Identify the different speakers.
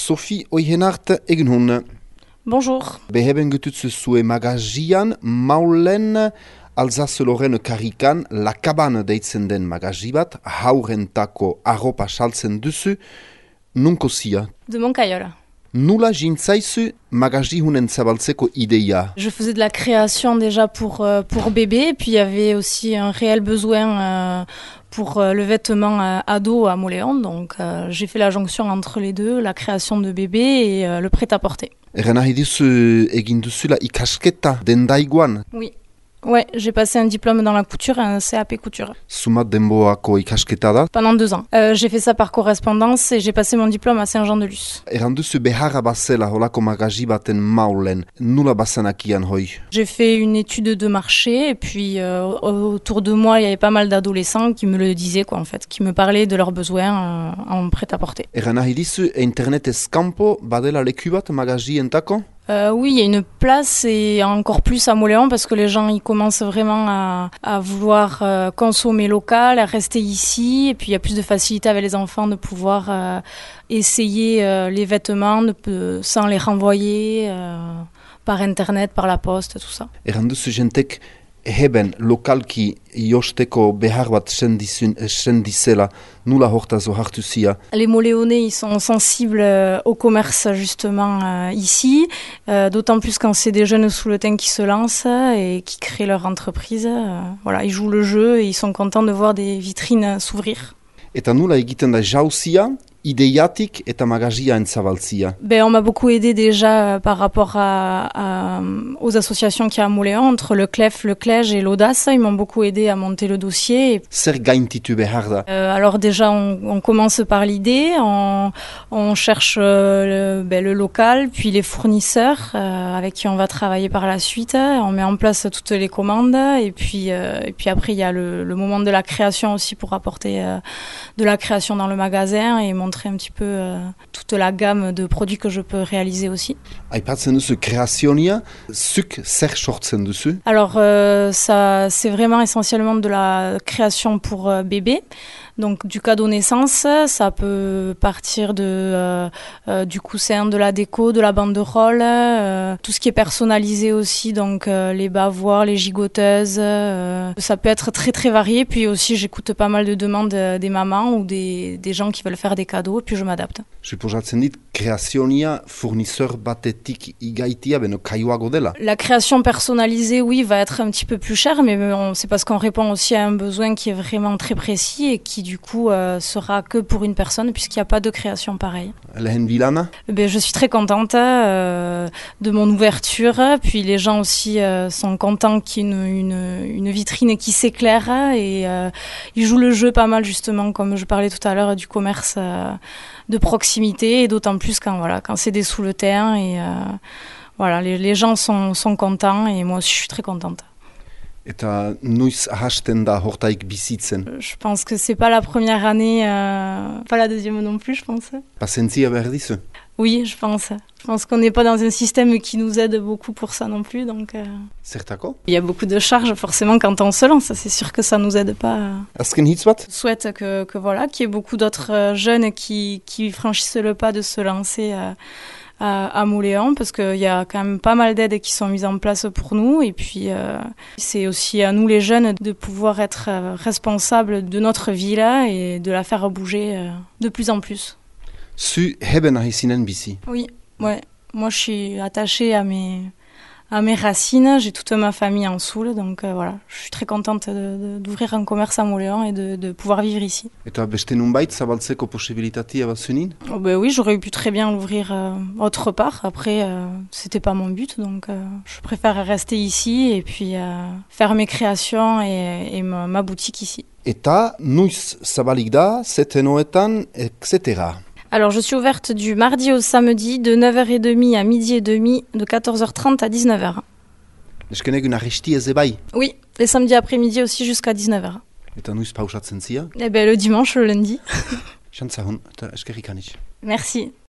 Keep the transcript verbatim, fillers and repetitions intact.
Speaker 1: Sophie Oihenart egin hun.
Speaker 2: Bonjour.
Speaker 1: Beheben getutze zue magazian, maulen Alsace-Lorraine karrikan, La Cabane deitzen den magazi bat, haurentako arropa saltzen duzu, nunko zia?
Speaker 2: De Moncaïol.
Speaker 1: Nula jintzaizu magazi hunen zabaltzeko ideia?
Speaker 2: Je faisais de la création déjà pour, euh, pour bébé, et puis il y avait aussi un réel besoin euh, pour euh, le vêtement euh, ado à Moléon, donc euh, j'ai fait la jonction entre les deux, la création de bébé et euh, le prêt-à-porter.
Speaker 1: Erren nahi duzu egin duzula ikasketa dendaiguan?
Speaker 2: Oui. Ouais, j'ai passé un diplôme dans la couture et un C A P couture.
Speaker 1: Sumat denboako ikasketa da?
Speaker 2: Pendant deux ans. Euh, j'ai fait ça par correspondance et j'ai passé mon diplôme à Saint-Jean-de-Luz.
Speaker 1: Erran duzu beharra bazela holako magazi baten maulen, nula bazanakian hoi?
Speaker 2: J'ai fait une étude de marché et puis euh, autour de moi il y avait pas mal d'adolescents qui me le disaient quoi en fait, qui me parlaient de leurs besoins euh, en prêt-à-porter.
Speaker 1: Erran nahi dizu internetez kanpo badela leku bat magazientako?
Speaker 2: Euh, oui, il y a une place et encore plus à Moléon parce que les gens ils commencent vraiment à, à vouloir euh, consommer local, à rester ici et puis il y a plus de facilité avec les enfants de pouvoir euh, essayer euh, les vêtements de, sans les renvoyer euh, par internet, par la poste, tout ça.
Speaker 1: Erran duzu jentek heben lokalki josteko behar bat sendizela, nula hortazo hartu zia?
Speaker 2: Les Moléonais, ils sont sensibles euh, au commerce justement euh, ici, euh, d'autant plus quand c'est des jeunes sous le teint qui se lancent et qui créent leur entreprise. Euh, voilà, ils jouent le jeu et ils sont contents de voir des vitrines s'ouvrir.
Speaker 1: Eta nula egiten da jauzia, ideiatik eta magazia entzabaltzia?
Speaker 2: Ben, on m'a beaucoup aidé déjà euh, par rapport à, à, aux associations qu'il y a à Moléon, entre le C L E F, le C L E G et l'Audace. Ils m'ont beaucoup aidé à monter le dossier.
Speaker 1: Zer gaintitu behar da?
Speaker 2: Euh, alors déjà, on, on commence par l'idée, on, on cherche euh, le, ben, le local, puis les fournisseurs euh, avec qui on va travailler par la suite. On met en place toutes les commandes et puis, euh, et puis après, il y a le, le moment de la création aussi pour apporter euh, de la création dans le magasin et montrer un petit peu euh, toute la gamme de produits que je peux réaliser aussi.
Speaker 1: Aipatzen duzu kreazionia, zuk zer sortzen duzu?
Speaker 2: Alors euh, ça, c'est vraiment essentiellement de la création pour euh, bébé. Donc du cadeau naissance, ça peut partir de euh, euh, du coussin, de la déco, de la banderole, euh, tout ce qui est personnalisé aussi, donc euh, les bavoirs, les gigoteuses, euh, ça peut être très très varié. Puis aussi j'écoute pas mal de demandes euh, des mamans ou des, des gens qui veulent faire des cadeaux et puis je m'adapte.
Speaker 1: Suposatzen dit kreazionia fournisseur batetik igaitia beno kaiuago dela?
Speaker 2: La création personnalisée, oui, va être un petit peu plus chère, mais on, c'est parce qu'on répond aussi à un besoin qui est vraiment très précis et qui du coup euh, sera que pour une personne puisqu'il n'y a pas de création pareille.
Speaker 1: Lehen bilana?
Speaker 2: Ben, je suis très contente euh, de mon ouverture, puis les gens aussi euh, sont contents qu'il y ait une, une, une vitrine qui s'éclaire et euh, ils jouent le jeu pas mal justement, comme je parlais tout à l'heure du commerce euh, de proximité et d'autant plus quand, voilà, quand c'est des sous le terrain et euh, voilà, les, les gens sont, sont contents et moi aussi je suis très contente.
Speaker 1: Eta noiz hasten da hortaik bizitzen?
Speaker 2: Je pense que c'est pas la première année, euh, pas la deuxième non plus, je pense.
Speaker 1: Pazientzia behar dizu?
Speaker 2: Oui, je pense. Je pense qu'on n'est pas dans un système qui nous aide beaucoup pour ça non plus, donc... Euh...
Speaker 1: Zertako?
Speaker 2: Il y a beaucoup de charges forcément quand on se lance, c'est sûr que ça nous aide pas.
Speaker 1: Azken hitz bat?
Speaker 2: Je souhaite que, que voilà, qu'il y ait beaucoup d'autres jeunes qui, qui franchissent le pas de se lancer à, à, à Moléon, parce qu'il y a quand même pas mal d'aides qui sont mises en place pour nous, et puis euh, c'est aussi à nous les jeunes de pouvoir être responsables de notre ville et de la faire bouger de plus en plus.
Speaker 1: Zu heben nahi zinen bizi?
Speaker 2: Oui, ouais. Moi je suis attachée à mes... à mes racines, j'ai toute ma famille en Soule, donc euh, voilà, je suis très contente de, de, d'ouvrir un commerce à Moléon et de, de pouvoir vivre ici.
Speaker 1: Eta beste nunbait zabaltzeko posibilitatea bazunin?
Speaker 2: Oh ben oui, j'aurais pu très bien l'ouvrir euh, autre part, après euh, c'était pas mon but, donc euh, je préfère rester ici et puis euh, faire mes créations et, et ma, ma boutique ici.
Speaker 1: Eta nuiz zabalik da, zetenoetan, et cetera.
Speaker 2: Alors, je suis ouverte du mardi au samedi de neuf heures trente à midi et demi, de quatorze heures trente à dix-neuf heures.
Speaker 1: Eskenek una resti ez ebai?
Speaker 2: Oui, les samedis après-midi aussi jusqu'à dix-neuf heures.
Speaker 1: Eta nuiz pausatzen zia?
Speaker 2: Eh ben, le dimanche, le lundi.
Speaker 1: Xantzahun, eta eskerrik anitz.
Speaker 2: Merci.